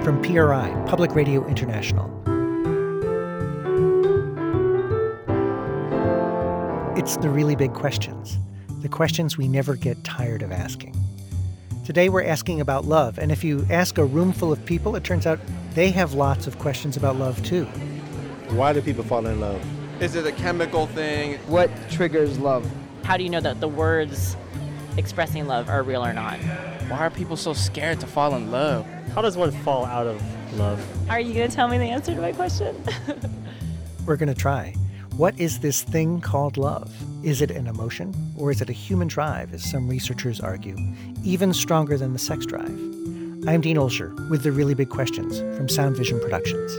from PRI, Public Radio International. It's the really big questions, the questions we never get tired of asking. Today we're asking about love, and if you ask a room full of people, it turns out they have lots of questions about love too. Why do people fall in love? Is it a chemical thing? What triggers love? How do you know that the words expressing love are real or not? Why are people so scared to fall in love? How does one fall out of love? Are you going to tell me the answer to my question? We're going to try. What is this thing called love? Is it an emotion, or is it a human drive, as some researchers argue, even stronger than the sex drive? I'm Dean Olsher with the Really Big Questions from Sound Vision Productions.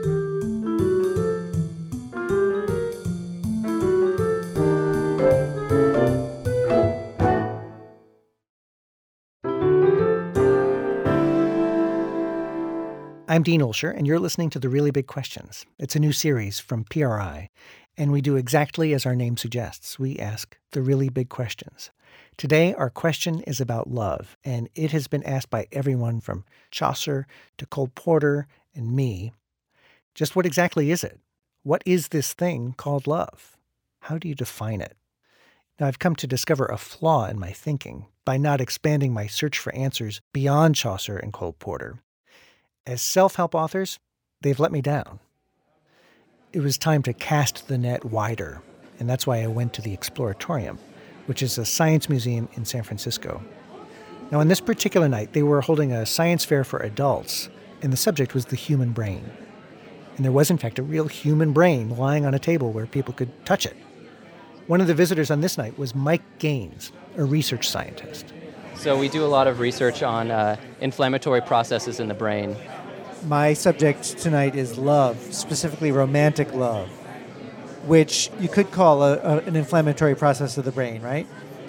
I'm Dean Olsher, and you're listening to The Really Big Questions. It's a new series from PRI, and we do exactly as our name suggests. We ask the really big questions. Today, our question is about love, and it has been asked by everyone from Chaucer to Cole Porter and me. Just what exactly is it? What is this thing called love? How do you define it? Now, I've come to discover a flaw in my thinking by not expanding my search for answers beyond Chaucer and Cole Porter. As self-help authors, they've let me down. It was time to cast the net wider, and that's why I went to the Exploratorium, which is a science museum in San Francisco. Now, on this particular night, they were holding a science fair for adults, and the subject was the human brain. And there was, in fact, a real human brain lying on a table where people could touch it. One of the visitors on this night was Mike Gaines, a research scientist. So we do a lot of research on inflammatory processes in the brain. My subject tonight is love, specifically romantic love, which you could call an inflammatory process of the brain, right?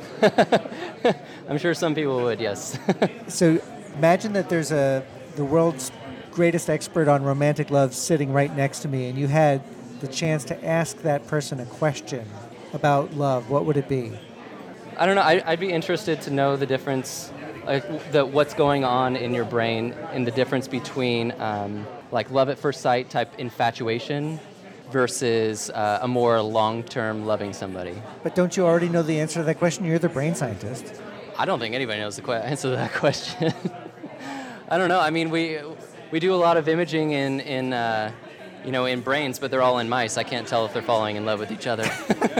I'm sure some people would, yes. So imagine that there's the world's greatest expert on romantic love sitting right next to me, and you had the chance to ask that person a question about love. What would it be? I don't know. I'd be interested to know the difference, what's going on in your brain, and the difference between love at first sight type infatuation versus a more long-term loving somebody. But don't you already know the answer to that question? You're the brain scientist. I don't think anybody knows the answer to that question. I don't know. I mean, we do a lot of imaging in brains, but they're all in mice. I can't tell if they're falling in love with each other.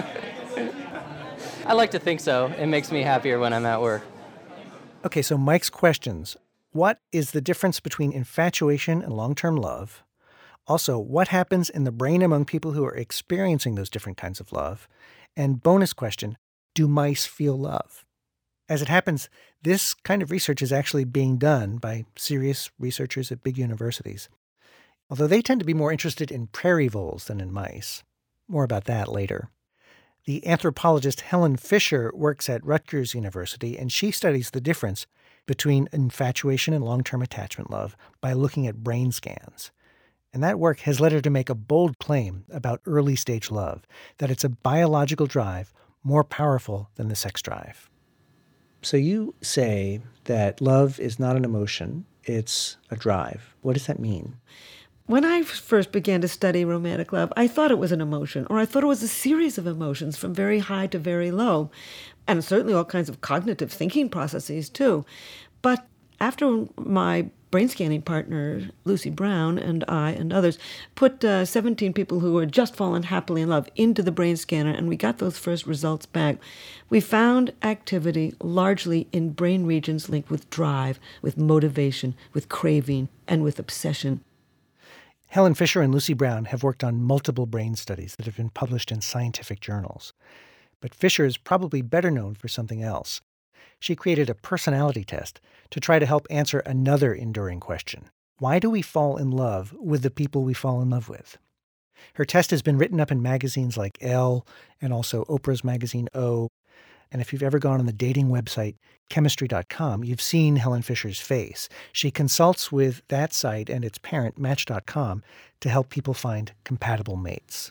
I like to think so. It makes me happier when I'm at work. Okay, so Mike's questions. What is the difference between infatuation and long-term love? Also, what happens in the brain among people who are experiencing those different kinds of love? And bonus question, do mice feel love? As it happens, this kind of research is actually being done by serious researchers at big universities, although they tend to be more interested in prairie voles than in mice. More about that later. The anthropologist Helen Fisher works at Rutgers University, and she studies the difference between infatuation and long-term attachment love by looking at brain scans. And that work has led her to make a bold claim about early-stage love, that it's a biological drive more powerful than the sex drive. So you say that love is not an emotion, it's a drive. What does that mean? When I first began to study romantic love, I thought it was an emotion, or I thought it was a series of emotions from very high to very low, and certainly all kinds of cognitive thinking processes too. But after my brain scanning partner, Lucy Brown, and I and others put 17 people who had just fallen happily in love into the brain scanner, and we got those first results back, we found activity largely in brain regions linked with drive, with motivation, with craving, and with obsession. Helen Fisher and Lucy Brown have worked on multiple brain studies that have been published in scientific journals. But Fisher is probably better known for something else. She created a personality test to try to help answer another enduring question. Why do we fall in love with the people we fall in love with? Her test has been written up in magazines like Elle and also Oprah's magazine O. And if you've ever gone on the dating website Chemistry.com, you've seen Helen Fisher's face. She consults with that site and its parent, Match.com, to help people find compatible mates.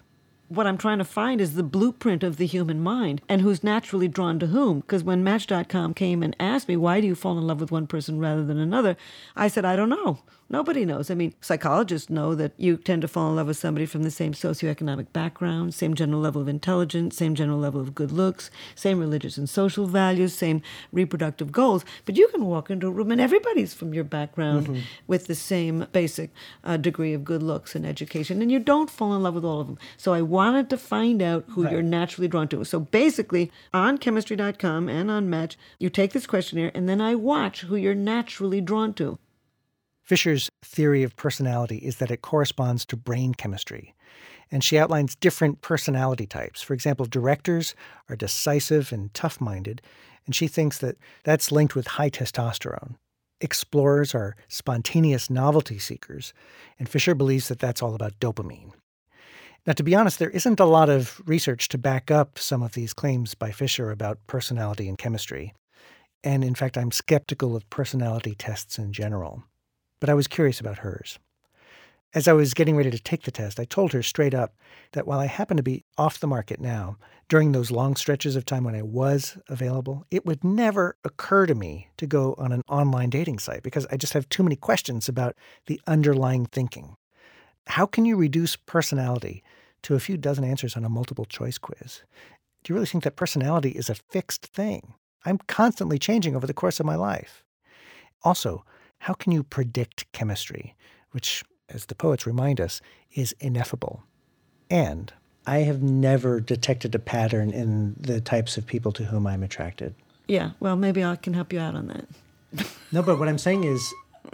what I'm trying to find is the blueprint of the human mind and who's naturally drawn to whom. Because when Match.com came and asked me, why do you fall in love with one person rather than another? I said, I don't know. Nobody knows. I mean, psychologists know that you tend to fall in love with somebody from the same socioeconomic background, same general level of intelligence, same general level of good looks, same religious and social values, same reproductive goals. But you can walk into a room and everybody's from your background with the same basic degree of good looks and education, and you don't fall in love with all of them. So I wanted to find out who you're naturally drawn to. So basically, on chemistry.com and on Match, you take this questionnaire, and then I watch who you're naturally drawn to. Fisher's theory of personality is that it corresponds to brain chemistry, and she outlines different personality types. For example, directors are decisive and tough-minded, and she thinks that that's linked with high testosterone. Explorers are spontaneous novelty seekers, and Fisher believes that that's all about dopamine. Now, to be honest, there isn't a lot of research to back up some of these claims by Fisher about personality and chemistry. And in fact, I'm skeptical of personality tests in general. But I was curious about hers. As I was getting ready to take the test, I told her straight up that while I happen to be off the market now, during those long stretches of time when I was available, it would never occur to me to go on an online dating site because I just have too many questions about the underlying thinking. How can you reduce personality to a few dozen answers on a multiple choice quiz? Do you really think that personality is a fixed thing? I'm constantly changing over the course of my life. Also, how can you predict chemistry, which, as the poets remind us, is ineffable? And I have never detected a pattern in the types of people to whom I'm attracted. Yeah, well, maybe I can help you out on that. No, but what I'm saying is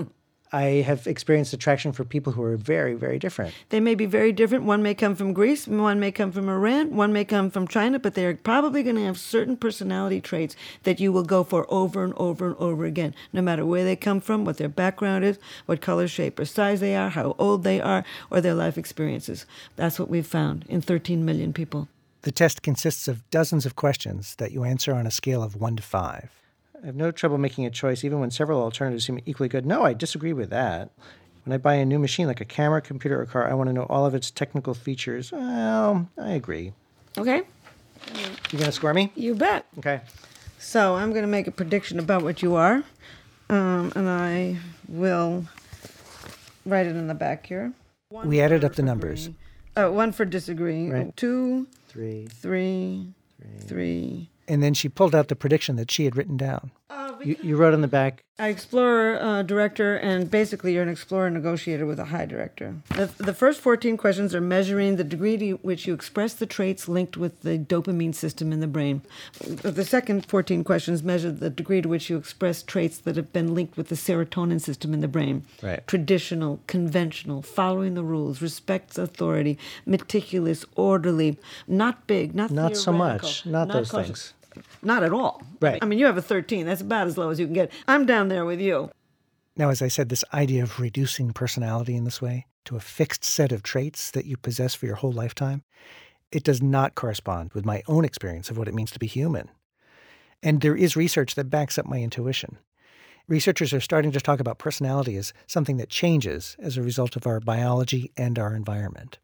I have experienced attraction for people who are very, very different. They may be very different. One may come from Greece, one may come from Iran, one may come from China, but they're probably going to have certain personality traits that you will go for over and over and over again, no matter where they come from, what their background is, what color, shape, or size they are, how old they are, or their life experiences. That's what we've found in 13 million people. The test consists of dozens of questions that you answer on a scale of 1 to 5. I have no trouble making a choice, even when several alternatives seem equally good. No, I disagree with that. When I buy a new machine, like a camera, computer, or car, I want to know all of its technical features. Well, I agree. Okay. You going to score me? You bet. Okay. So I'm going to make a prediction about what you are, and I will write it in the back here. We added up the numbers. One for disagreeing. Right. 2, Three. 3. And then she pulled out the prediction that she had written down. You wrote on the back. Explorer, director, and basically you're an explorer negotiator with a high director. The first 14 questions are measuring the degree to which you express the traits linked with the dopamine system in the brain. The second 14 questions measure the degree to which you express traits that have been linked with the serotonin system in the brain. Right. Traditional, conventional, following the rules, respects authority, meticulous, orderly, not big, not Not so theoretical, much. Not those cautious. things. Not at all. Right. I mean, you have a 13. That's about as low as you can get. I'm down there with you. Now, as I said, this idea of reducing personality in this way to a fixed set of traits that you possess for your whole lifetime, it does not correspond with my own experience of what it means to be human. And there is research that backs up my intuition. Researchers are starting to talk about personality as something that changes as a result of our biology and our environment.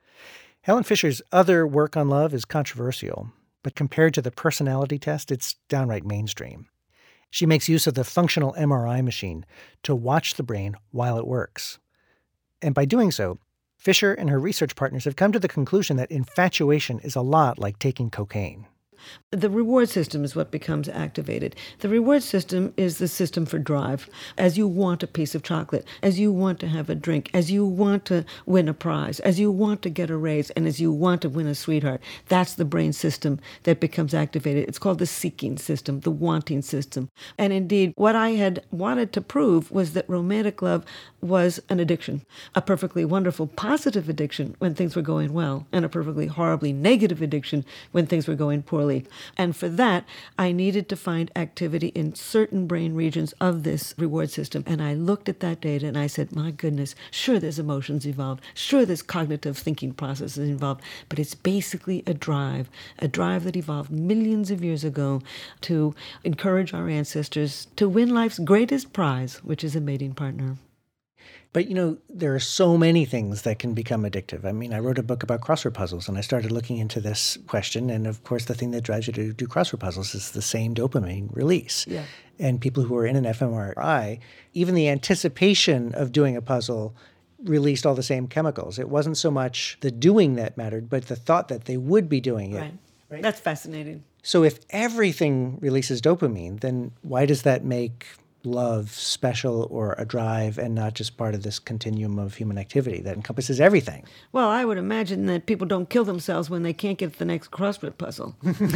Helen Fisher's other work on love is controversial, but compared to the personality test, it's downright mainstream. She makes use of the functional MRI machine to watch the brain while it works. And by doing so, Fisher and her research partners have come to the conclusion that infatuation is a lot like taking cocaine. The reward system is what becomes activated. The reward system is the system for drive. As you want a piece of chocolate, as you want to have a drink, as you want to win a prize, as you want to get a raise, and as you want to win a sweetheart, that's the brain system that becomes activated. It's called the seeking system, the wanting system. And indeed, what I had wanted to prove was that romantic love was an addiction, a perfectly wonderful positive addiction when things were going well, and a perfectly horribly negative addiction when things were going poorly. And for that, I needed to find activity in certain brain regions of this reward system. And I looked at that data and I said, my goodness, sure there's emotions involved, sure there's cognitive thinking processes involved, but it's basically a drive that evolved millions of years ago to encourage our ancestors to win life's greatest prize, which is a mating partner. But, there are so many things that can become addictive. I mean, I wrote a book about crossword puzzles, and I started looking into this question. And, of course, the thing that drives you to do crossword puzzles is the same dopamine release. Yeah. And people who are in an fMRI, even the anticipation of doing a puzzle released all the same chemicals. It wasn't so much the doing that mattered, but the thought that they would be doing it. Right. That's fascinating. So if everything releases dopamine, then why does that make love special or a drive and not just part of this continuum of human activity that encompasses everything? Well, I would imagine that people don't kill themselves when they can't get the next crossword puzzle.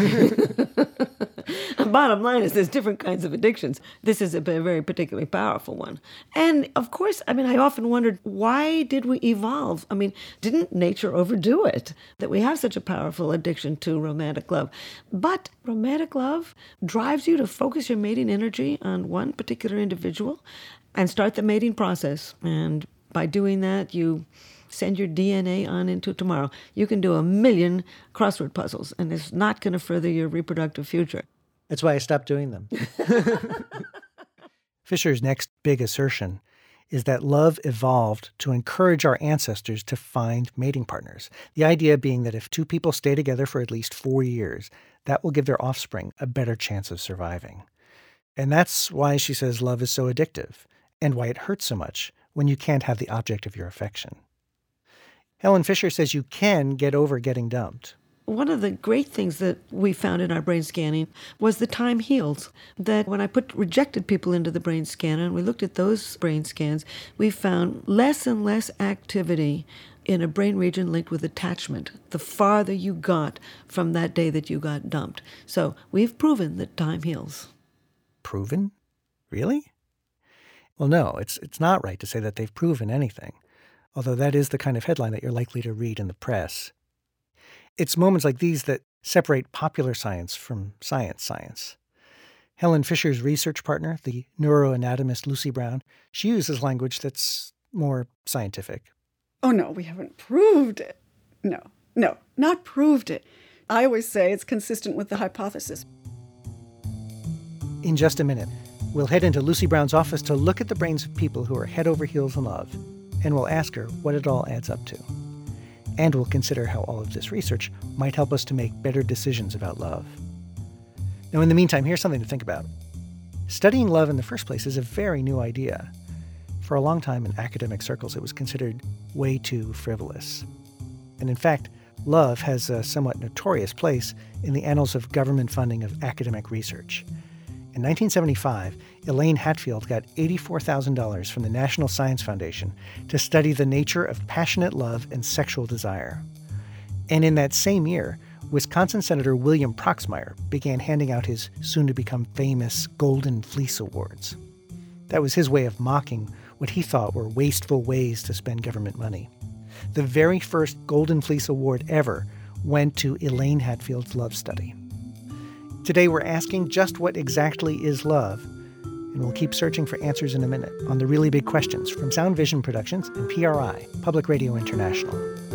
Bottom line is there's different kinds of addictions. This is a very particularly powerful one. And of course, I often wondered, why did we evolve? Didn't nature overdo it that we have such a powerful addiction to romantic love? But romantic love drives you to focus your mating energy on one particular individual and start the mating process. And by doing that, you send your DNA on into tomorrow. You can do 1 million crossword puzzles, and it's not going to further your reproductive future. That's why I stopped doing them. Fisher's next big assertion is that love evolved to encourage our ancestors to find mating partners. The idea being that if two people stay together for at least 4 years, that will give their offspring a better chance of surviving. And that's why she says love is so addictive, and why it hurts so much when you can't have the object of your affection. Helen Fisher says you can get over getting dumped. One of the great things that we found in our brain scanning was the time heals. That when I put rejected people into the brain scanner and we looked at those brain scans, we found less and less activity in a brain region linked with attachment, the farther you got from that day that you got dumped. So we've proven that time heals. Proven? Really? Well, no, it's not right to say that they've proven anything, although that is the kind of headline that you're likely to read in the press. It's moments like these that separate popular science from science. Helen Fisher's research partner, the neuroanatomist Lucy Brown, she uses language that's more scientific. Oh, no, we haven't proved it. No, not proved it. I always say it's consistent with the hypothesis. In just a minute, we'll head into Lucy Brown's office to look at the brains of people who are head over heels in love, and we'll ask her what it all adds up to. And we'll consider how all of this research might help us to make better decisions about love. Now, in the meantime, here's something to think about. Studying love in the first place is a very new idea. For a long time in academic circles, it was considered way too frivolous. And in fact, love has a somewhat notorious place in the annals of government funding of academic research. In 1975, Elaine Hatfield got $84,000 from the National Science Foundation to study the nature of passionate love and sexual desire. And in that same year, Wisconsin Senator William Proxmire began handing out his soon-to-become famous Golden Fleece Awards. That was his way of mocking what he thought were wasteful ways to spend government money. The very first Golden Fleece Award ever went to Elaine Hatfield's love study. Today we're asking just what exactly is love, and we'll keep searching for answers in a minute on the really big questions from Sound Vision Productions and PRI, Public Radio International.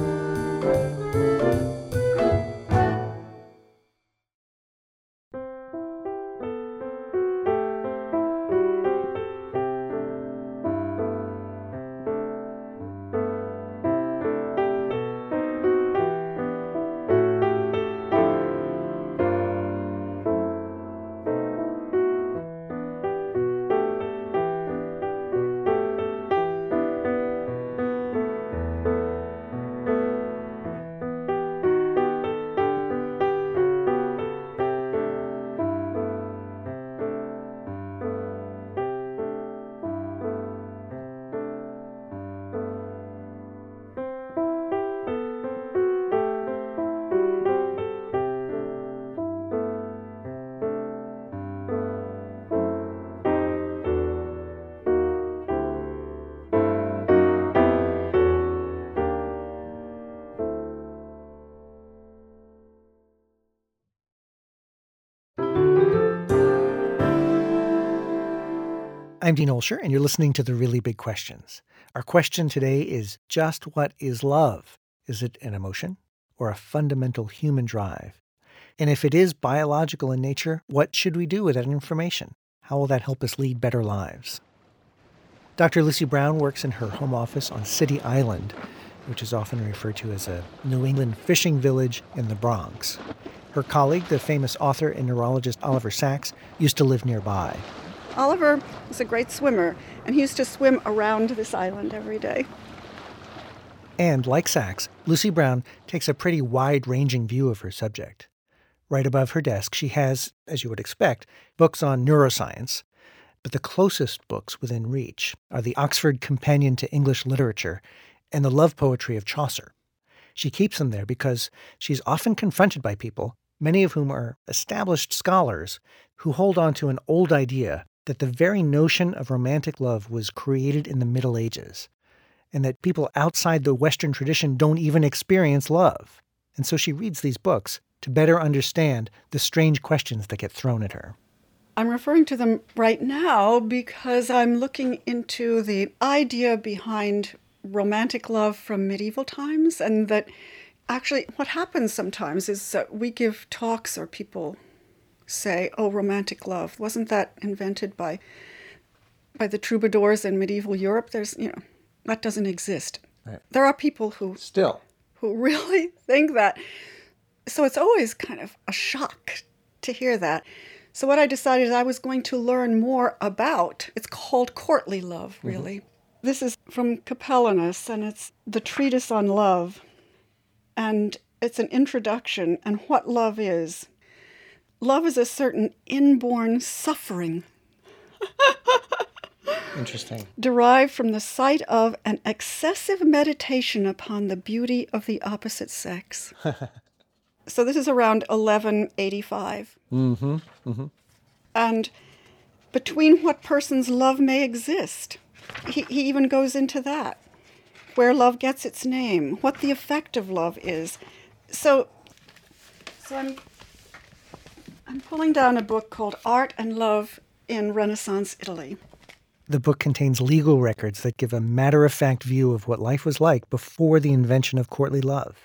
I'm Dean Olsher, and you're listening to The Really Big Questions. Our question today is just what is love? Is it an emotion or a fundamental human drive? And if it is biological in nature, what should we do with that information? How will that help us lead better lives? Dr. Lucy Brown works in her home office on City Island, which is often referred to as a New England fishing village in the Bronx. Her colleague, the famous author and neurologist Oliver Sacks, used to live nearby. Oliver was a great swimmer, and he used to swim around this island every day. And like Sacks, Lucy Brown takes a pretty wide-ranging view of her subject. Right above her desk, she has, as you would expect, books on neuroscience. But the closest books within reach are the Oxford Companion to English Literature and the love poetry of Chaucer. She keeps them there because she's often confronted by people, many of whom are established scholars, who hold on to an old idea that the very notion of romantic love was created in the Middle Ages, and that people outside the Western tradition don't even experience love. And so she reads these books to better understand the strange questions that get thrown at her. I'm referring to them right now because I'm looking into the idea behind romantic love from medieval times, and that actually what happens sometimes is that we give talks or people say, oh, romantic love, wasn't that invented by the troubadours in medieval Europe? That doesn't exist. Right. There are people who really think that. So it's always kind of a shock to hear that. So what I decided is I was going to learn more about, it's called courtly love, really. Mm-hmm. This is from Capellanus, and it's the treatise on love. And it's an introduction and what love is. Love is a certain inborn suffering. Interesting. Derived from the sight of an excessive meditation upon the beauty of the opposite sex. So this is around 1185. Mm-hmm. Mm-hmm. And between what persons love may exist. He even goes into that. Where love gets its name, what the effect of love is. So I'm pulling down a book called Art and Love in Renaissance Italy. The book contains legal records that give a matter-of-fact view of what life was like before the invention of courtly love.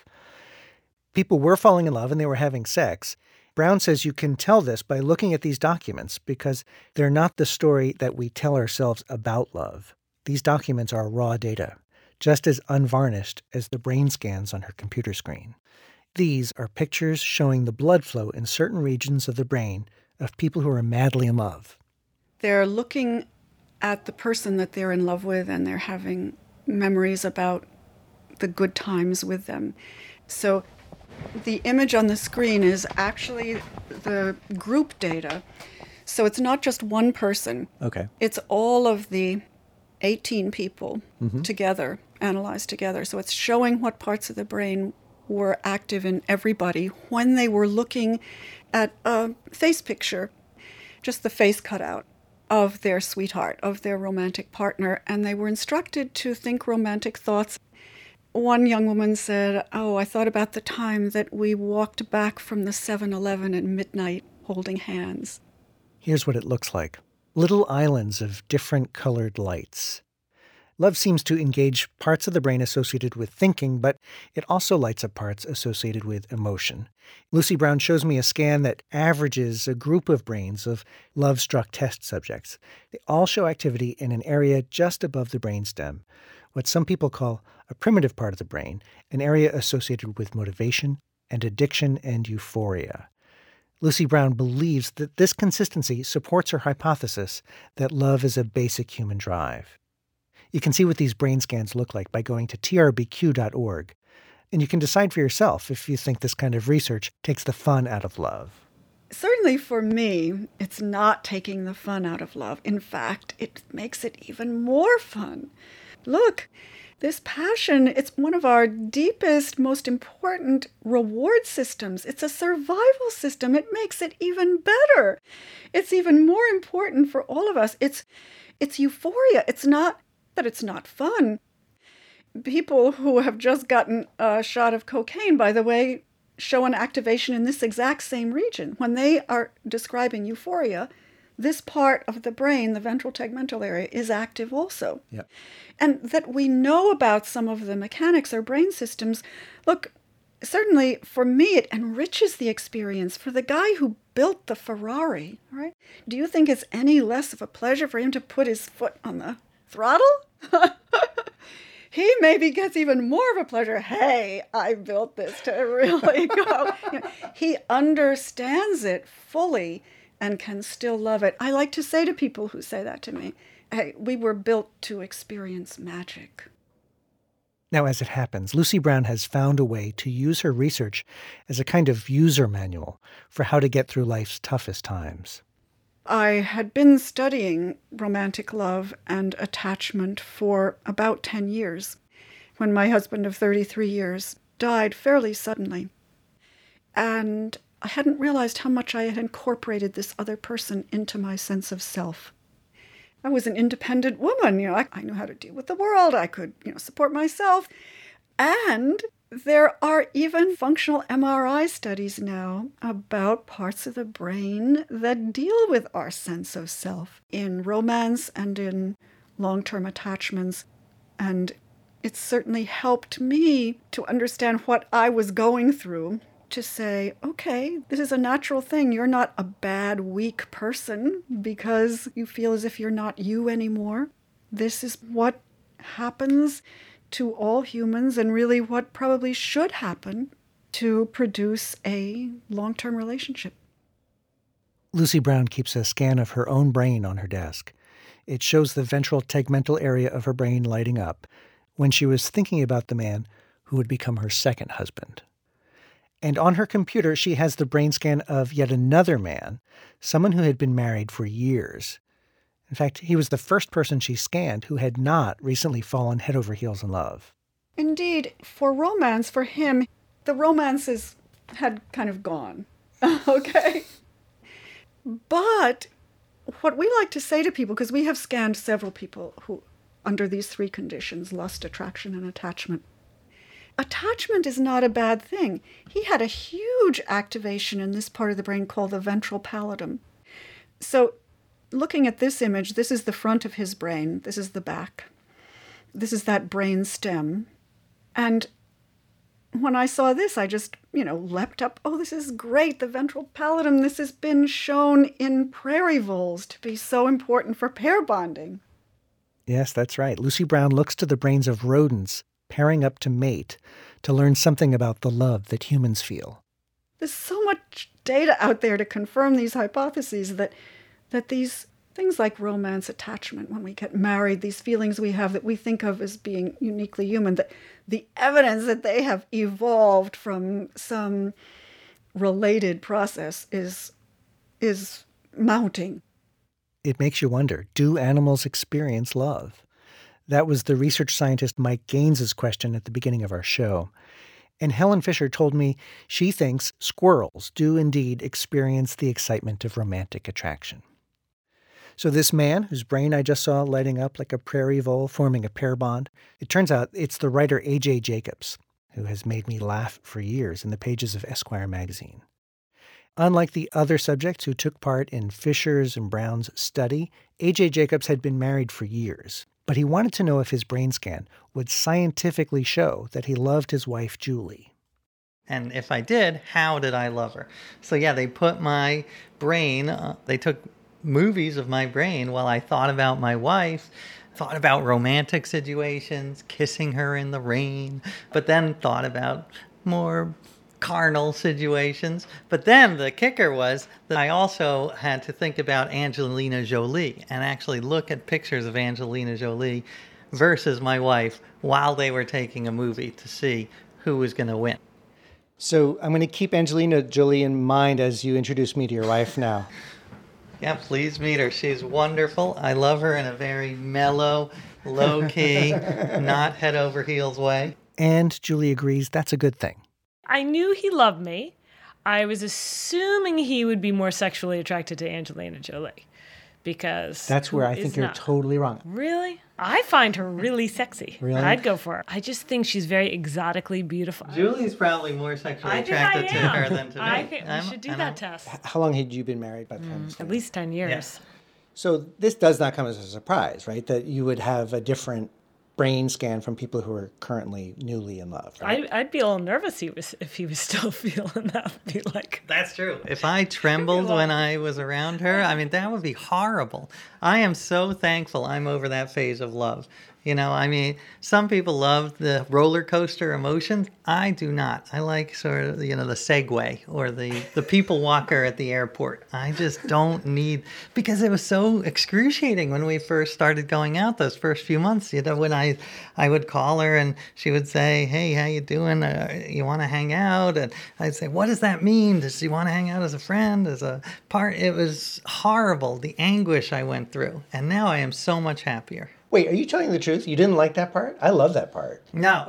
People were falling in love and they were having sex. Brown says you can tell this by looking at these documents because they're not the story that we tell ourselves about love. These documents are raw data, just as unvarnished as the brain scans on her computer screen. These are pictures showing the blood flow in certain regions of the brain of people who are madly in love. They're looking at the person that they're in love with, and they're having memories about the good times with them. So the image on the screen is actually the group data. So it's not just one person. Okay. It's all of the 18 people together, analyzed together. So it's showing what parts of the brain were active in everybody when they were looking at a face picture, just the face cutout of their sweetheart, of their romantic partner, and they were instructed to think romantic thoughts. One young woman said, I thought about the time that we walked back from the 7-Eleven at midnight holding hands. Here's what it looks like. Little islands of different colored lights. Love seems to engage parts of the brain associated with thinking, but it also lights up parts associated with emotion. Lucy Brown shows me a scan that averages a group of brains of love-struck test subjects. They all show activity in an area just above the brainstem, what some people call a primitive part of the brain, an area associated with motivation and addiction and euphoria. Lucy Brown believes that this consistency supports her hypothesis that love is a basic human drive. You can see what these brain scans look like by going to trbq.org, and you can decide for yourself if you think this kind of research takes the fun out of love. Certainly for me, it's not taking the fun out of love. In fact, it makes it even more fun. Look, this passion, it's one of our deepest, most important reward systems. It's a survival system. It makes it even better. It's even more important for all of us. It's euphoria. It's not that it's not fun. People who have just gotten a shot of cocaine, by the way, show an activation in this exact same region. When they are describing euphoria, this part of the brain, the ventral tegmental area, is active also. Yep. And that we know about some of the mechanics or brain systems. Look, certainly for me, it enriches the experience. For the guy who built the Ferrari, right? Do you think it's any less of a pleasure for him to put his foot on the throttle, he maybe gets even more of a pleasure. Hey, I built this to really go. He understands it fully and can still love it. I like to say to people who say that to me, hey, we were built to experience magic. Now, as it happens, Lucy Brown has found a way to use her research as a kind of user manual for how to get through life's toughest times. I had been studying romantic love and attachment for about 10 years when my husband of 33 years died fairly suddenly. And I hadn't realized how much I had incorporated this other person into my sense of self. I was an independent woman, I knew how to deal with the world. I could, support myself. And there are even functional MRI studies now about parts of the brain that deal with our sense of self in romance and in long-term attachments. And it certainly helped me to understand what I was going through, to say, okay, this is a natural thing. You're not a bad, weak person because you feel as if you're not you anymore. This is what happens to all humans and really what probably should happen to produce a long-term relationship. Lucy Brown keeps a scan of her own brain on her desk. It shows the ventral tegmental area of her brain lighting up when she was thinking about the man who would become her second husband. And on her computer, she has the brain scan of yet another man, someone who had been married for years. In fact, he was the first person she scanned who had not recently fallen head over heels in love. Indeed, for romance, for him, the romances had kind of gone, okay? But what we like to say to people, because we have scanned several people who, under these three conditions, lust, attraction, and attachment, attachment is not a bad thing. He had a huge activation in this part of the brain called the ventral pallidum. So looking at this image, this is the front of his brain. This is the back. This is that brain stem. And when I saw this, I just, leapt up. Oh, this is great. The ventral pallidum, this has been shown in prairie voles to be so important for pair bonding. Yes, that's right. Lucy Brown looks to the brains of rodents pairing up to mate to learn something about the love that humans feel. There's so much data out there to confirm these hypotheses that these things like romance, attachment, when we get married, these feelings we have that we think of as being uniquely human, that the evidence that they have evolved from some related process is mounting. It makes you wonder, do animals experience love? That was the research scientist Mike Gaines's question at the beginning of our show. And Helen Fisher told me she thinks squirrels do indeed experience the excitement of romantic attraction. So this man, whose brain I just saw lighting up like a prairie vole forming a pair bond, it turns out it's the writer A.J. Jacobs, who has made me laugh for years in the pages of Esquire magazine. Unlike the other subjects who took part in Fisher's and Brown's study, A.J. Jacobs had been married for years. But he wanted to know if his brain scan would scientifically show that he loved his wife, Julie. And if I did, how did I love her? So yeah, they put my brain, they took movies of my brain while I thought about my wife, thought about romantic situations, kissing her in the rain, but then thought about more carnal situations. But then the kicker was that I also had to think about Angelina Jolie and actually look at pictures of Angelina Jolie versus my wife while they were taking a movie to see who was going to win. So I'm going to keep Angelina Jolie in mind as you introduce me to your wife now. Yeah, please meet her. She's wonderful. I love her in a very mellow, low-key, not head over heels way. And Julie agrees that's a good thing. I knew he loved me. I was assuming he would be more sexually attracted to Angelina Jolie because that's where I think you're totally wrong. Really? I find her really sexy. Really? I'd go for her. I just think she's very exotically beautiful. Julie's probably more sexually attracted to her than to me. I think we should do that test. How long had you been married by the time? At least 10 years. Yes. So this does not come as a surprise, right? That you would have a different brain scan from people who are currently newly in love. Right? I'd be a little nervous if he was still feeling that. Be like, that's true. If I trembled when I was around her, I mean, that would be horrible. I am so thankful I'm over that phase of love. You know, I mean, some people love the roller coaster emotions. I do not. I like sort of, you know, the Segway or the people walker at the airport. I just don't need, because it was so excruciating when we first started going out those first few months. You know, when I would call her and she would say, hey, how you doing? You want to hang out? And I'd say, what does that mean? Does she want to hang out as a friend, as a part? It was horrible, the anguish I went through. And now I am so much happier. Wait, are you telling the truth? You didn't like that part? I love that part. No.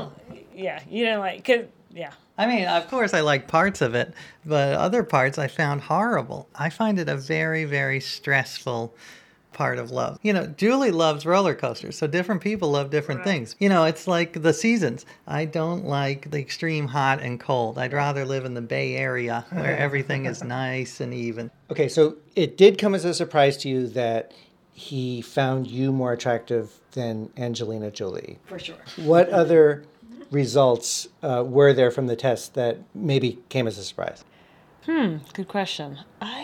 You didn't like it. Yeah. I mean, of course I like parts of it, but other parts I found horrible. I find it a very, very stressful part of love. You know, Julie loves roller coasters, so different people love different things. You know, it's like the seasons. I don't like the extreme hot and cold. I'd rather live in the Bay Area where everything is nice and even. Okay, so it did come as a surprise to you that he found you more attractive than Angelina Jolie. For sure. What other results were there from the test that maybe came as a surprise? Good question.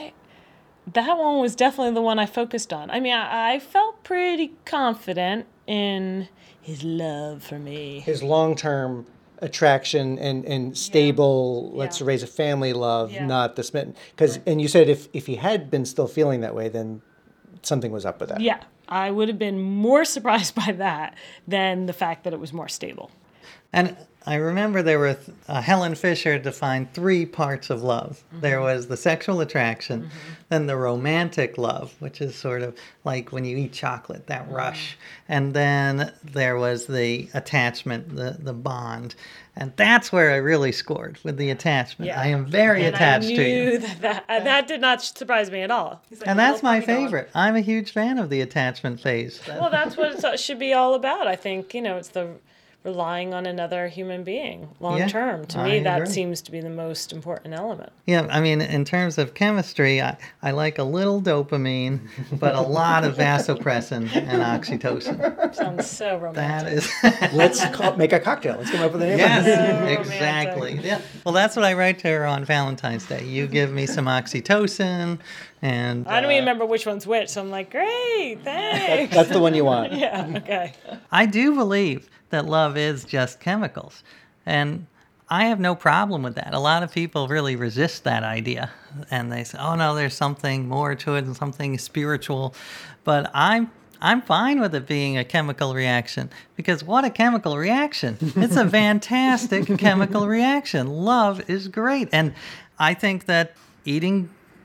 That one was definitely the one I focused on. I mean, I felt pretty confident in his love for me. His long-term attraction and stable, let's raise a family love, not the smitten. And you said if he had been still feeling that way, then something was up with that. Yeah, I would have been more surprised by that than the fact that it was more stable. And I remember there were, Helen Fisher defined 3 parts of love. Mm-hmm. There was the sexual attraction, then the romantic love, which is sort of like when you eat chocolate, that rush. And then there was the attachment, the bond. And that's where I really scored, with the attachment. Yeah. I am very attached to you. That did not surprise me at all. Like, and that's my favorite. I'm a huge fan of the attachment phase. Well, that's what it should be all about. I think, you know, it's the relying on another human being long term. To me, that seems to be the most important element. Yeah, I mean, in terms of chemistry, I like a little dopamine, but a lot of vasopressin and oxytocin. Sounds so romantic. That is. Let's make a cocktail. Let's come up with a name. Yes, exactly. Yeah. Well, that's what I write to her on Valentine's Day. You give me some oxytocin. And I don't even remember which one's which, so I'm like, great, thanks. That's the one you want. Yeah, okay. I do believe that love is just chemicals. And I have no problem with that. A lot of people really resist that idea. And they say, oh, no, there's something more to it and something spiritual. But I'm fine with it being a chemical reaction, because what a chemical reaction. It's a fantastic chemical reaction. Love is great. And I think that eating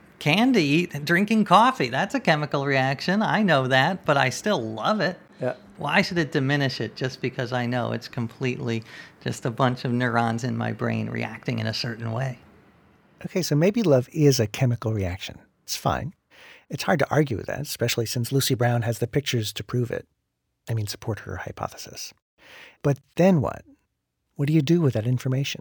candy, drinking coffee, that's a chemical reaction. I know that, but I still love it. Yeah. Why should it diminish it just because I know it's completely just a bunch of neurons in my brain reacting in a certain way? Okay, so maybe love is a chemical reaction. It's fine. It's hard to argue with that, especially since Lucy Brown has the pictures to prove it. I mean, support her hypothesis. But then what? What do you do with that information?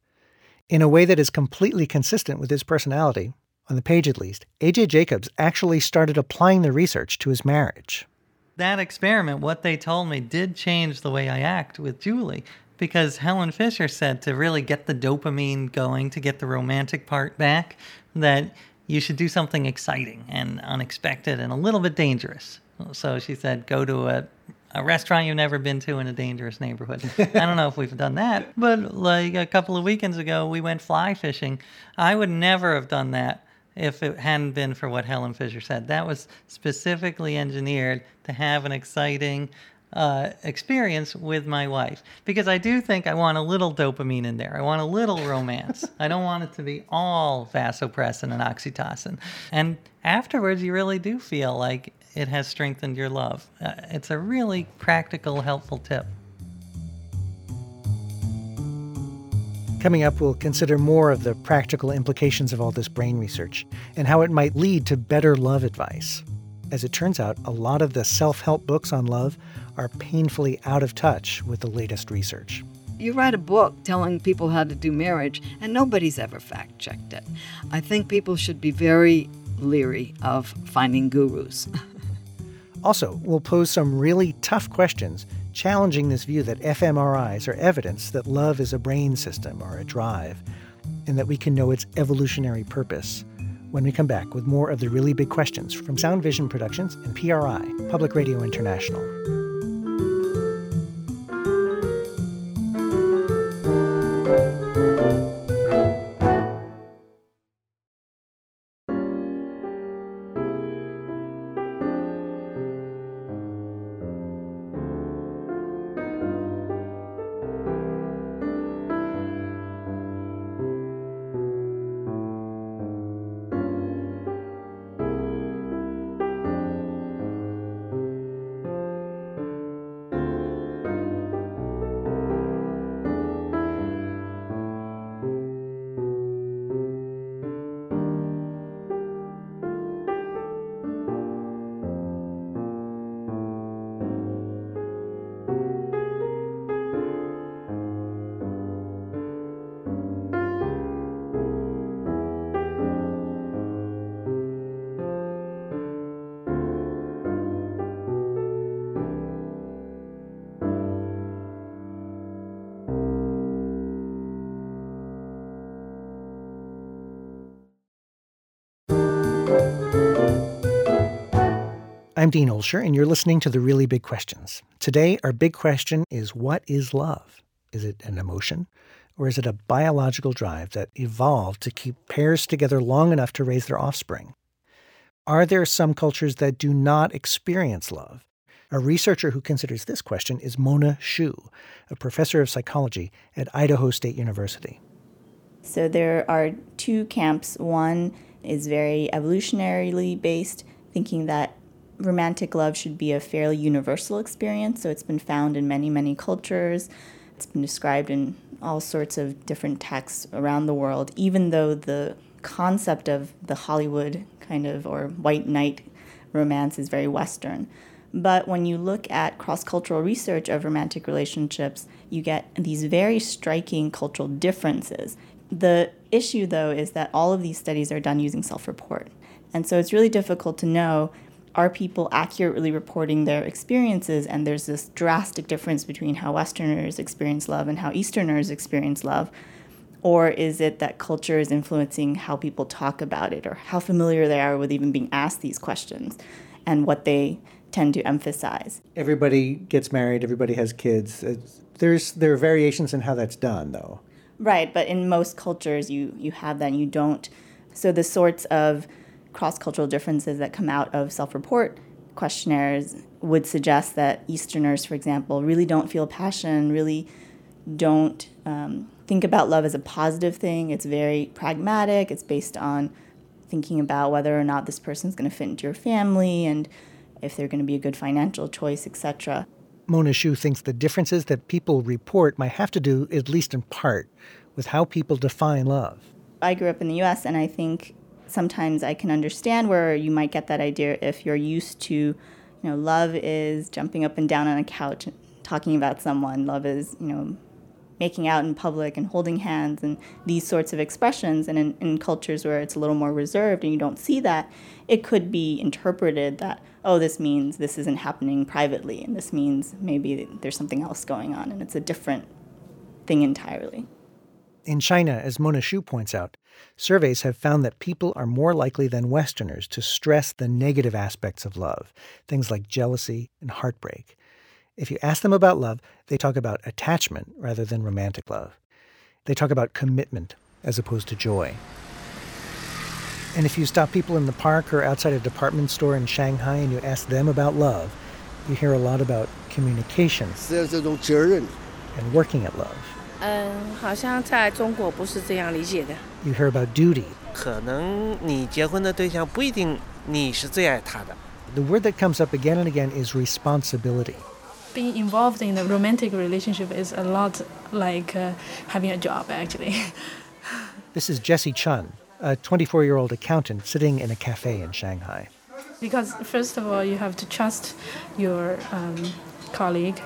In a way that is completely consistent with his personality, on the page at least, A.J. Jacobs actually started applying the research to his marriage. That experiment, what they told me, did change the way I act with Julie, because Helen Fisher said to really get the dopamine going, to get the romantic part back, that you should do something exciting and unexpected and a little bit dangerous. So she said, go to a restaurant you've never been to in a dangerous neighborhood. I don't know if we've done that, but like a couple of weekends ago, we went fly fishing. I would never have done that if it hadn't been for what Helen Fisher said. That was specifically engineered to have an exciting experience with my wife. Because I do think I want a little dopamine in there. I want a little romance. I don't want it to be all vasopressin and oxytocin. And afterwards, you really do feel like it has strengthened your love. It's a really practical, helpful tip. Coming up, we'll consider more of the practical implications of all this brain research and how it might lead to better love advice. As it turns out, a lot of the self-help books on love are painfully out of touch with the latest research. You write a book telling people how to do marriage, and nobody's ever fact-checked it. I think people should be very leery of finding gurus. Also, we'll pose some really tough questions challenging this view that fMRIs are evidence that love is a brain system or a drive, and that we can know its evolutionary purpose. When we come back with more of the really big questions from Sound Vision Productions and PRI, Public Radio International. I'm Dean Olsher, and you're listening to The Really Big Questions. Today, our big question is, what is love? Is it an emotion? Or is it a biological drive that evolved to keep pairs together long enough to raise their offspring? Are there some cultures that do not experience love? A researcher who considers this question is Mona Shu, a professor of psychology at Idaho State University. So there are two camps. One is very evolutionarily based, thinking that romantic love should be a fairly universal experience. So it's been found in many, many cultures. It's been described in all sorts of different texts around the world, even though the concept of the Hollywood kind of or white knight romance is very Western. But when you look at cross-cultural research of romantic relationships, you get these very striking cultural differences. The issue, though, is that all of these studies are done using self-report. And so it's really difficult to know, are people accurately reporting their experiences? And there's this drastic difference between how Westerners experience love and how Easterners experience love. Or is it that culture is influencing how people talk about it or how familiar they are with even being asked these questions and what they tend to emphasize? Everybody gets married, everybody has kids. There are variations in how that's done, though. Right, but in most cultures you have that and you don't. So the sorts of cross-cultural differences that come out of self-report questionnaires would suggest that Easterners, for example, really don't feel passion, really don't think about love as a positive thing. It's very pragmatic. It's based on thinking about whether or not this person's going to fit into your family and if they're going to be a good financial choice, etc. Mona Shu thinks the differences that people report might have to do, at least in part, with how people define love. I grew up in the U.S., and I think sometimes I can understand where you might get that idea if you're used to, love is jumping up and down on a couch and talking about someone. Love is, making out in public and holding hands and these sorts of expressions. And in cultures where it's a little more reserved and you don't see that, it could be interpreted that, oh, this means this isn't happening privately, and this means maybe there's something else going on, and it's a different thing entirely. In China, as Mona Shu points out, surveys have found that people are more likely than Westerners to stress the negative aspects of love, things like jealousy and heartbreak. If you ask them about love, they talk about attachment rather than romantic love. They talk about commitment as opposed to joy. And if you stop people in the park or outside a department store in Shanghai and you ask them about love, you hear a lot about communication and working at love. 好像在中国不是这样理解的。 You hear about duty. 可能你结婚的对象不一定你是最爱他的。 The word that comes up again and again is responsibility. Being involved in a romantic relationship is a lot like having a job, actually. This is Jessie Chun, a 24-year-old accountant sitting in a cafe in Shanghai. Because first of all, you have to trust your colleague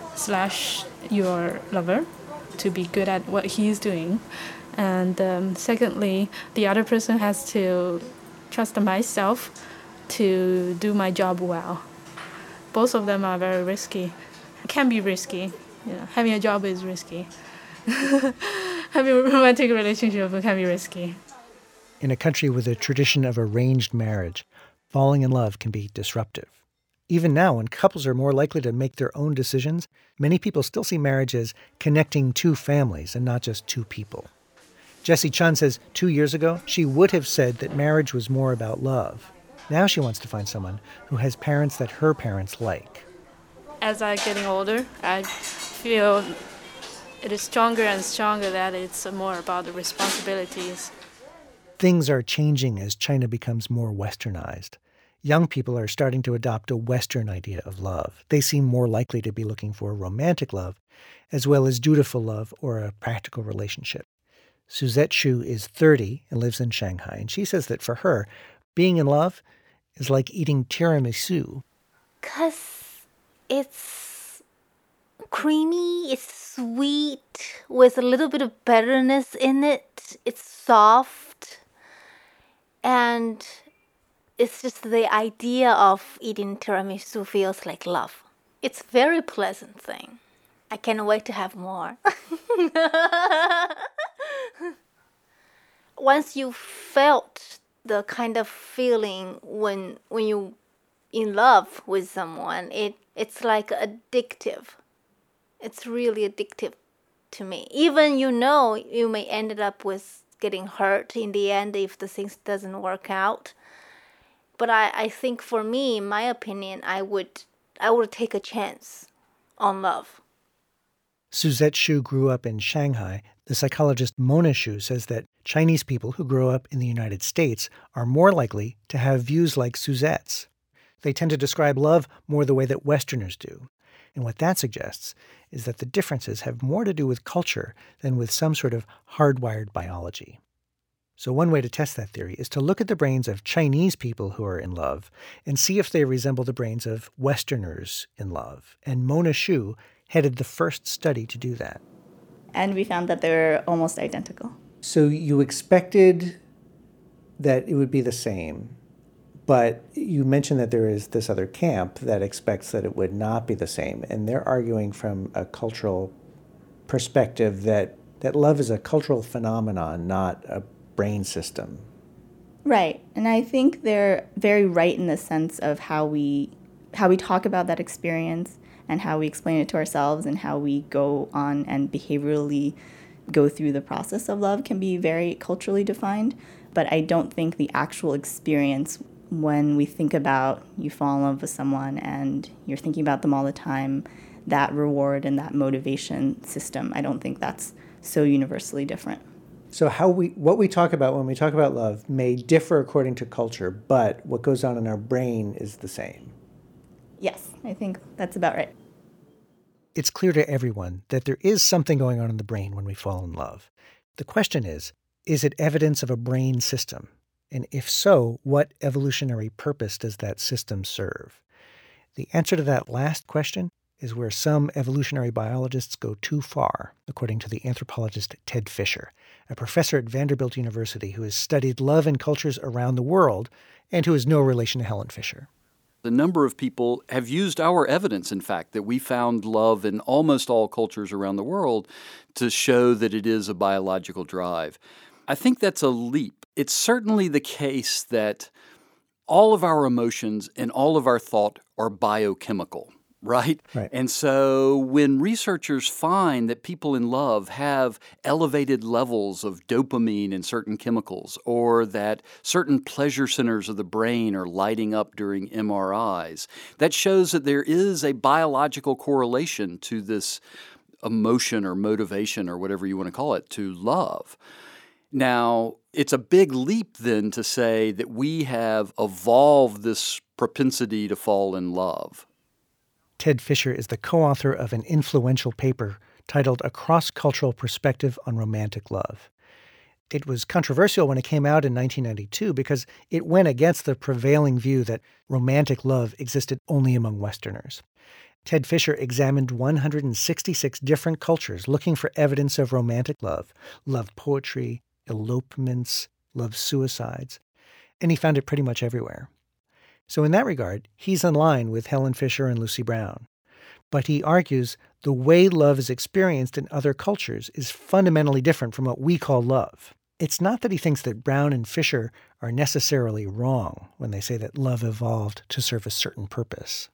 / your lover to be good at what he's doing. And secondly, the other person has to trust myself to do my job well. Both of them are very risky. can be risky. Having a job is risky. Having a romantic relationship can be risky. In a country with a tradition of arranged marriage, falling in love can be disruptive. Even now, when couples are more likely to make their own decisions, many people still see marriage as connecting two families and not just two people. Jessie Chun says 2 years ago, she would have said that marriage was more about love. Now she wants to find someone who has parents that her parents like. As I'm getting older, I feel it is stronger and stronger that it's more about the responsibilities. Things are changing as China becomes more westernized. Young people are starting to adopt a Western idea of love. They seem more likely to be looking for romantic love, as well as dutiful love or a practical relationship. Suzette Xu is 30 and lives in Shanghai, and she says that for her, being in love is like eating tiramisu. 'Cause it's creamy, it's sweet, with a little bit of bitterness in it. It's soft. And it's just the idea of eating tiramisu feels like love. It's a very pleasant thing. I can't wait to have more. Once you felt the kind of feeling when you're in love with someone, it's like addictive. It's really addictive to me. Even you may end up with getting hurt in the end if the things doesn't work out. But I think for me, in my opinion, I would take a chance on love. Suzette Xu grew up in Shanghai. The psychologist Mona Xu says that Chinese people who grow up in the United States are more likely to have views like Suzette's. They tend to describe love more the way that Westerners do. And what that suggests is that the differences have more to do with culture than with some sort of hardwired biology. So one way to test that theory is to look at the brains of Chinese people who are in love and see if they resemble the brains of Westerners in love. And Mona Xu headed the first study to do that. And we found that they're almost identical. So you expected that it would be the same, but you mentioned that there is this other camp that expects that it would not be the same. And they're arguing from a cultural perspective that love is a cultural phenomenon, not a brain system. Right. And I think they're very right in the sense of how we talk about that experience and how we explain it to ourselves and how we go on and behaviorally go through the process of love can be very culturally defined. But I don't think the actual experience, when we think about you fall in love with someone and you're thinking about them all the time, that reward and that motivation system, I don't think that's so universally different. So what we talk about when we talk about love may differ according to culture, but what goes on in our brain is the same. Yes, I think that's about right. It's clear to everyone that there is something going on in the brain when we fall in love. The question is it evidence of a brain system? And if so, what evolutionary purpose does that system serve? The answer to that last question is where some evolutionary biologists go too far, according to the anthropologist Ted Fisher, a professor at Vanderbilt University who has studied love in cultures around the world and who is no relation to Helen Fisher. A number of people have used our evidence, in fact, that we found love in almost all cultures around the world to show that it is a biological drive. I think that's a leap. It's certainly the case that all of our emotions and all of our thought are biochemical. Right? And so when researchers find that people in love have elevated levels of dopamine in certain chemicals, or that certain pleasure centers of the brain are lighting up during MRIs, that shows that there is a biological correlation to this emotion or motivation or whatever you want to call it, to love. Now, it's a big leap then to say that we have evolved this propensity to fall in love. Ted Fisher is the co-author of an influential paper titled A Cross-Cultural Perspective on Romantic Love. It was controversial when it came out in 1992 because it went against the prevailing view that romantic love existed only among Westerners. Ted Fisher examined 166 different cultures looking for evidence of romantic love poetry, elopements, love suicides, and he found it pretty much everywhere. So in that regard, he's in line with Helen Fisher and Lucy Brown. But he argues the way love is experienced in other cultures is fundamentally different from what we call love. It's not that he thinks that Brown and Fisher are necessarily wrong when they say that love evolved to serve a certain purpose.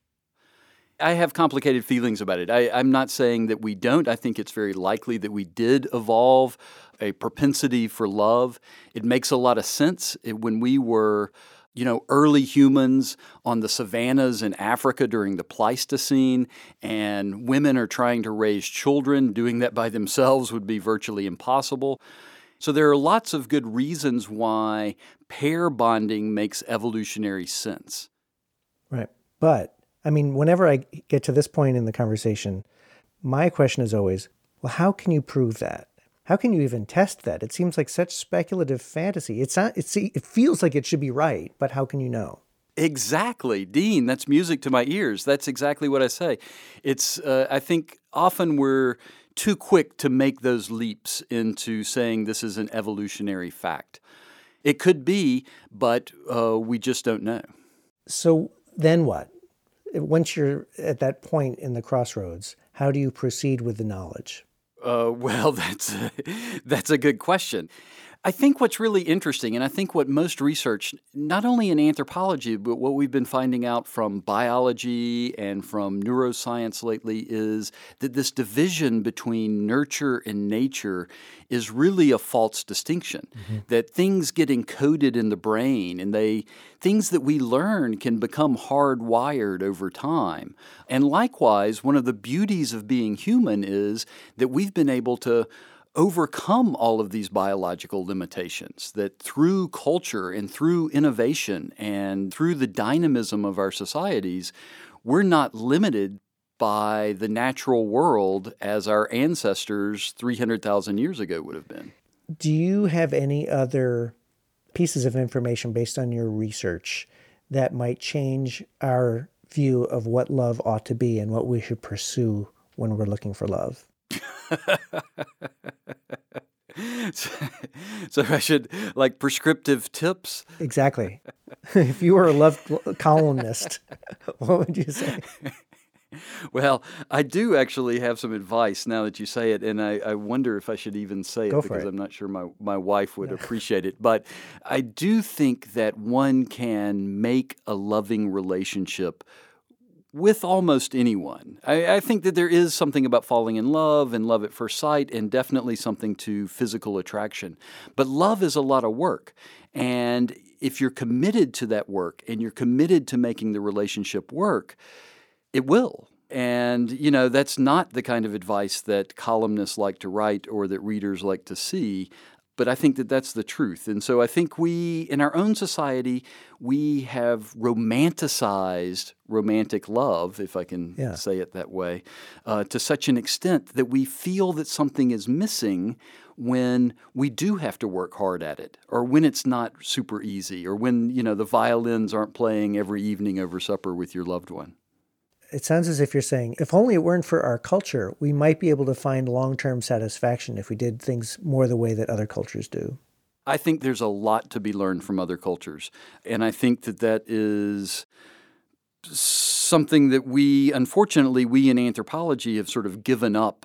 I have complicated feelings about it. I'm not saying that we don't. I think it's very likely that we did evolve a propensity for love. It makes a lot of sense. When we were, early humans on the savannas in Africa during the Pleistocene, and women are trying to raise children, doing that by themselves would be virtually impossible. So there are lots of good reasons why pair bonding makes evolutionary sense. Right. But whenever I get to this point in the conversation, my question is always, well, how can you prove that? How can you even test that? It seems like such speculative fantasy. It feels like it should be right, but how can you know? Exactly. Dean, that's music to my ears. That's exactly what I say. It's, I think often we're too quick to make those leaps into saying this is an evolutionary fact. It could be, but we just don't know. So then what? Once you're at that point in the crossroads, how do you proceed with the knowledge? Well, that's a good question. I think what's really interesting, and I think what most research, not only in anthropology, but what we've been finding out from biology and from neuroscience lately, is that this division between nurture and nature is really a false distinction. Mm-hmm. That things get encoded in the brain, and things that we learn can become hardwired over time. And likewise, one of the beauties of being human is that we've been able to overcome all of these biological limitations, that through culture and through innovation and through the dynamism of our societies, we're not limited by the natural world as our ancestors 300,000 years ago would have been. Do you have any other pieces of information based on your research that might change our view of what love ought to be and what we should pursue when we're looking for love? So I should, like, prescriptive tips? Exactly. If you were a love columnist, what would you say? Well, I do actually have some advice now that you say it, and I wonder if I should even say it because I'm not sure my wife would appreciate it. But I do think that one can make a loving relationship with almost anyone. I think that there is something about falling in love and love at first sight, and definitely something to physical attraction. But love is a lot of work. And if you're committed to that work and you're committed to making the relationship work, it will. And, that's not the kind of advice that columnists like to write or that readers like to see. But I think that that's the truth. And so I think we, in our own society, we have romanticized romantic love, if I can say it that way, to such an extent that we feel that something is missing when we do have to work hard at it, or when it's not super easy, or when, the violins aren't playing every evening over supper with your loved one. It sounds as if you're saying, if only it weren't for our culture, we might be able to find long-term satisfaction if we did things more the way that other cultures do. I think there's a lot to be learned from other cultures. And I think that is something that unfortunately, we in anthropology have sort of given up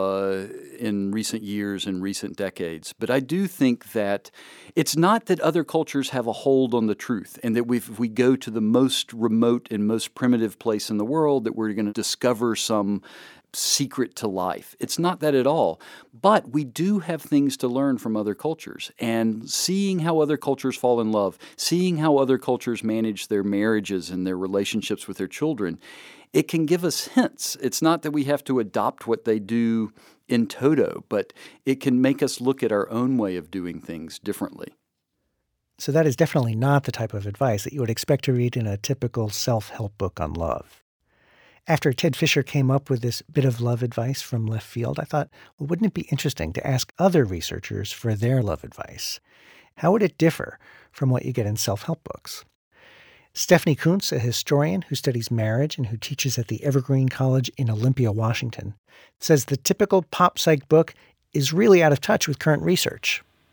in recent years and recent decades. But I do think that it's not that other cultures have a hold on the truth, and that if we go to the most remote and most primitive place in the world, that we're going to discover some secret to life. It's not that at all. But we do have things to learn from other cultures, and seeing how other cultures fall in love, seeing how other cultures manage their marriages and their relationships with their children, it can give us hints. It's not that we have to adopt what they do in toto, but it can make us look at our own way of doing things differently. So that is definitely not the type of advice that you would expect to read in a typical self-help book on love. After Ted Fisher came up with this bit of love advice from left field, I thought, well, wouldn't it be interesting to ask other researchers for their love advice? How would it differ from what you get in self-help books? Stephanie Coontz, a historian who studies marriage and who teaches at the Evergreen College in Olympia, Washington, says the typical pop psych book is really out of touch with current research.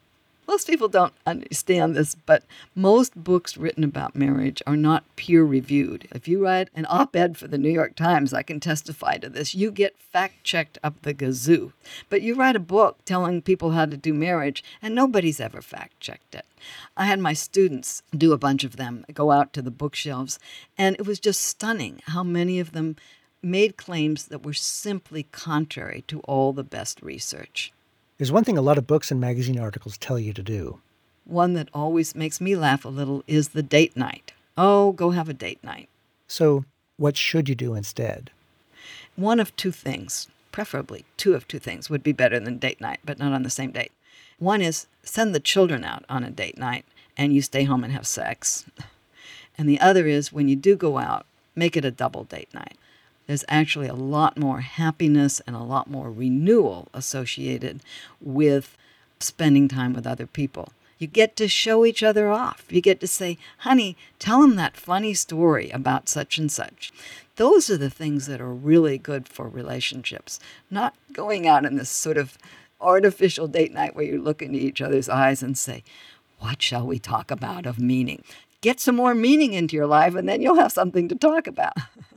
Most people don't understand this, but most books written about marriage are not peer-reviewed. If you write an op-ed for the New York Times, I can testify to this, you get fact-checked up the gazoo. But you write a book telling people how to do marriage, and nobody's ever fact-checked it. I had my students do a bunch of them, go out to the bookshelves, and it was just stunning how many of them made claims that were simply contrary to all the best research. There's one thing a lot of books and magazine articles tell you to do. One that always makes me laugh a little is the date night. Oh, go have a date night. So what should you do instead? One of two things, preferably two of two things, would be better than date night, but not on the same date. One is send the children out on a date night and you stay home and have sex. And the other is when you do go out, make it a double date night. There's actually a lot more happiness and a lot more renewal associated with spending time with other people. You get to show each other off. You get to say, honey, tell him that funny story about such and such. Those are the things that are really good for relationships, not going out in this sort of artificial date night where you look into each other's eyes and say, what shall we talk about of meaning? Get some more meaning into your life and then you'll have something to talk about.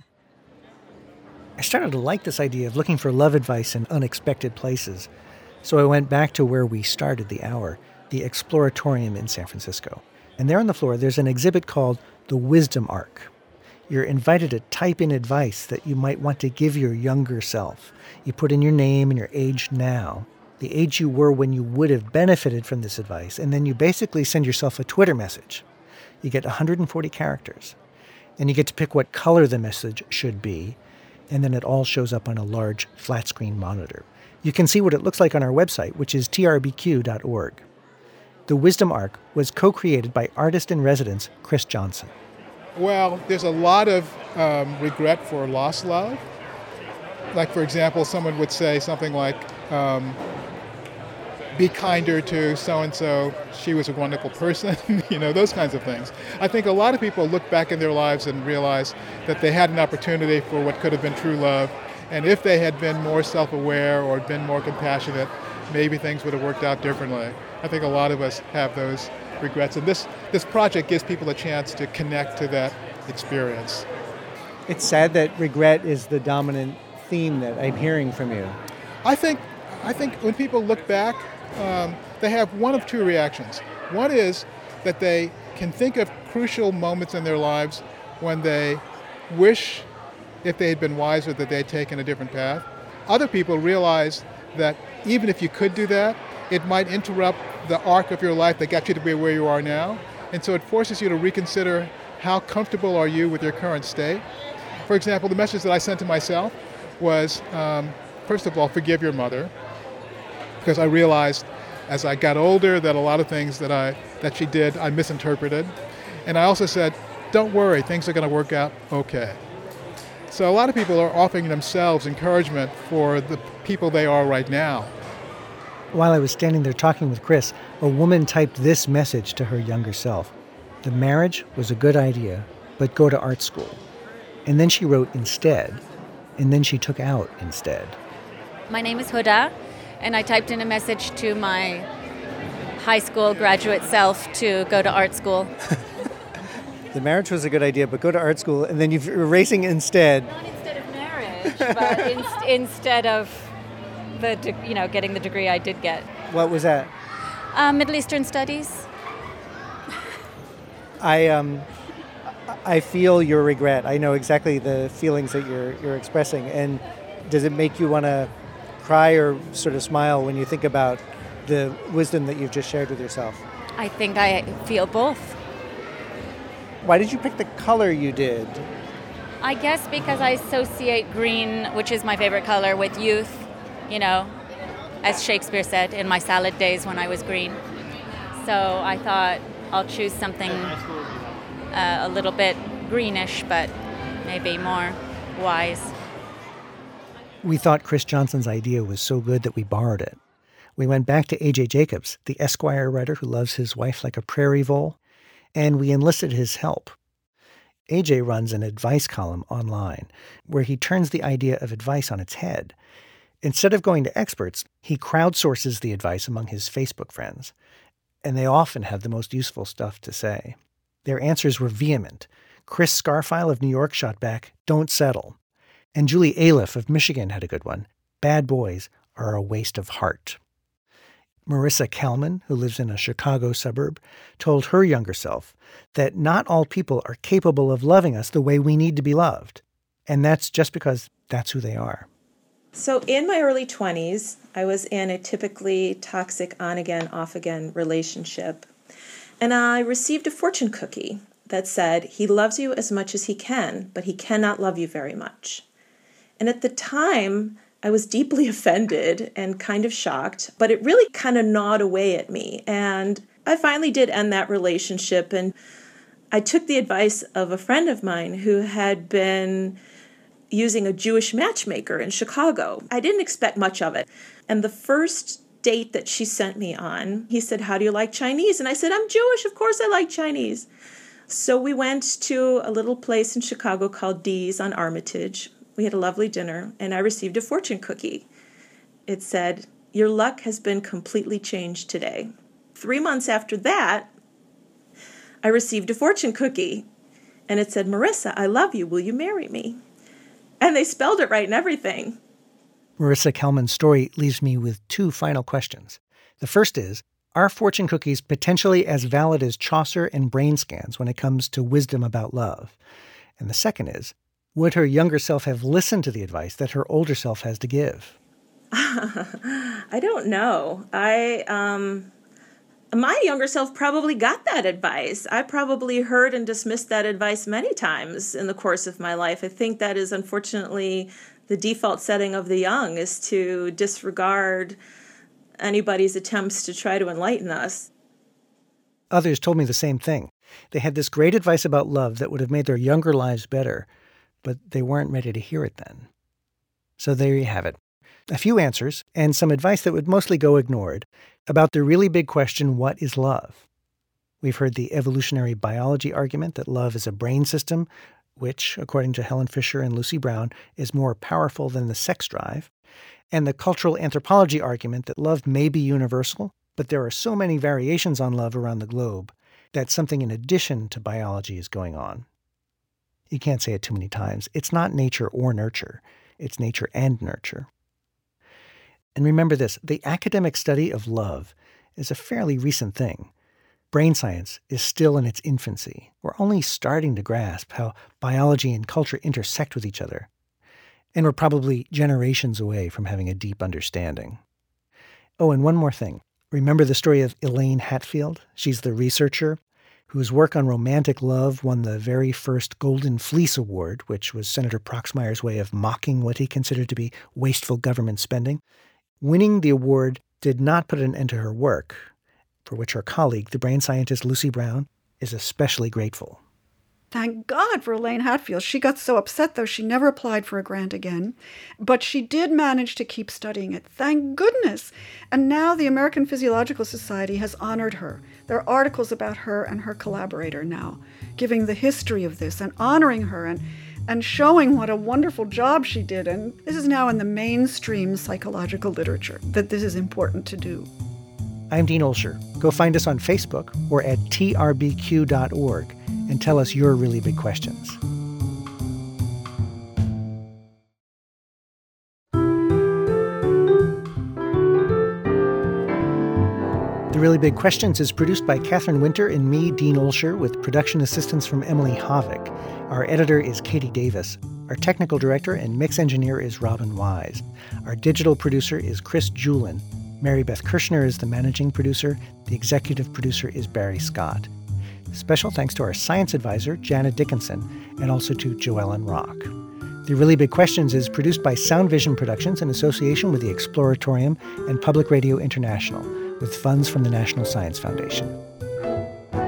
I started to like this idea of looking for love advice in unexpected places. So I went back to where we started the hour, the Exploratorium in San Francisco. And there on the floor, there's an exhibit called The Wisdom Arc. You're invited to type in advice that you might want to give your younger self. You put in your name and your age now, the age you were when you would have benefited from this advice, and then you basically send yourself a Twitter message. You get 140 characters, and you get to pick what color the message should be, and then it all shows up on a large flat-screen monitor. You can see what it looks like on our website, which is trbq.org. The Wisdom Arc was co-created by artist-in-residence Chris Johnson. Well, there's a lot of regret for lost love. Like, for example, someone would say something like, be kinder to so-and-so, she was a wonderful person, those kinds of things. I think a lot of people look back in their lives and realize that they had an opportunity for what could have been true love, and if they had been more self-aware or been more compassionate, maybe things would have worked out differently. I think a lot of us have those regrets, and this project gives people a chance to connect to that experience. It's sad that regret is the dominant theme that I'm hearing from you. I think when people look back, they have one of two reactions. One is that they can think of crucial moments in their lives when they wish, if they had been wiser, that they had taken a different path. Other people realize that even if you could do that, it might interrupt the arc of your life that got you to be where you are now. And so it forces you to reconsider how comfortable are you with your current state. For example, the message that I sent to myself was, first of all, forgive your mother. Because I realized as I got older that a lot of things that she did, I misinterpreted. And I also said, don't worry, things are going to work out okay. So a lot of people are offering themselves encouragement for the people they are right now. While I was standing there talking with Chris, a woman typed this message to her younger self. The marriage was a good idea, but go to art school. And then she wrote instead, and then she took out instead. My name is Huda. And I typed in a message to my high school graduate self to go to art school. The marriage was a good idea, but go to art school, and then you're erasing instead. Not instead of marriage, but instead of getting the degree I did get. What was that? Middle Eastern Studies. I feel your regret. I know exactly the feelings that you're expressing. And does it make you want to cry or sort of smile when you think about the wisdom that you've just shared with yourself? I think I feel both. Why did you pick the color you did? I guess because I associate green, which is my favorite color, with youth, as Shakespeare said, in my salad days when I was green. So I thought I'll choose something a little bit greenish, but maybe more wise. We thought Chris Johnson's idea was so good that we borrowed it. We went back to A.J. Jacobs, the Esquire writer who loves his wife like a prairie vole, and we enlisted his help. A.J. runs an advice column online where he turns the idea of advice on its head. Instead of going to experts, he crowdsources the advice among his Facebook friends. and they often have the most useful stuff to say. Their answers were vehement. Chris Scarfile of New York shot back, "Don't settle." And Julie Aliff of Michigan had a good one. "Bad boys are a waste of heart." Marissa Kalman, who lives in a Chicago suburb, told her younger self that not all people are capable of loving us the way we need to be loved. And that's just because that's who they are. So in my early 20s, I was in a typically toxic on-again, off-again relationship. And I received a fortune cookie that said, he loves you as much as he can, but he cannot love you very much. And at the time, I was deeply offended and kind of shocked, but it really kind of gnawed away at me. And I finally did end that relationship, and I took the advice of a friend of mine who had been using a Jewish matchmaker in Chicago. I didn't expect much of it. And the first date that she sent me on, he said, "How do you like Chinese?" And I said, "I'm Jewish, of course I like Chinese." So we went to a little place in Chicago called Dee's on Armitage. We had a lovely dinner, and I received a fortune cookie. It said, "Your luck has been completely changed today." 3 months after that, I received a fortune cookie, and it said, "Marissa, I love you. Will you marry me?" And they spelled it right and everything. Marissa Kalman's story leaves me with two final questions. The first is, are fortune cookies potentially as valid as Chaucer and brain scans when it comes to wisdom about love? And the second is, would her younger self have listened to the advice that her older self has to give? I don't know. My younger self probably got that advice. I probably heard and dismissed that advice many times in the course of my life. I think that is unfortunately the default setting of the young, is to disregard anybody's attempts to try to enlighten us. Others told me the same thing. They had this great advice about love that would have made their younger lives better, but they weren't ready to hear it then. So there you have it. A few answers, and some advice that would mostly go ignored, about the really big question, what is love? We've heard the evolutionary biology argument that love is a brain system, which, according to Helen Fisher and Lucy Brown, is more powerful than the sex drive, and the cultural anthropology argument that love may be universal, but there are so many variations on love around the globe that something in addition to biology is going on. You can't say it too many times. It's not nature or nurture. It's nature and nurture. And remember this, the academic study of love is a fairly recent thing. Brain science is still in its infancy. We're only starting to grasp how biology and culture intersect with each other. And we're probably generations away from having a deep understanding. Oh, and one more thing. Remember the story of Elaine Hatfield? She's the researcher whose work on romantic love won the very first Golden Fleece Award, which was Senator Proxmire's way of mocking what he considered to be wasteful government spending. Winning the award did not put an end to her work, for which her colleague, the brain scientist Lucy Brown, is especially grateful. Thank God for Elaine Hatfield. She got so upset, though, she never applied for a grant again. But she did manage to keep studying it. Thank goodness. And now the American Physiological Society has honored her. There are articles about her and her collaborator now, giving the history of this and honoring her and showing what a wonderful job she did. And this is now in the mainstream psychological literature, that this is important to do. I'm Dean Olsher. Go find us on Facebook or at trbq.org and tell us your really big questions. The Really Big Questions is produced by Catherine Winter and me, Dean Olsher, with production assistance from Emily Havik. Our editor is Katie Davis. Our technical director and mix engineer is Robin Wise. Our digital producer is Chris Julin. Mary Beth Kirshner is the managing producer. The executive producer is Barry Scott. Special thanks to our science advisor, Janet Dickinson, and also to Joellen Rock. The Really Big Questions is produced by Sound Vision Productions in association with the Exploratorium and Public Radio International, with funds from the National Science Foundation.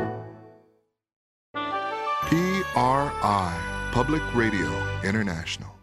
PRI, Public Radio International.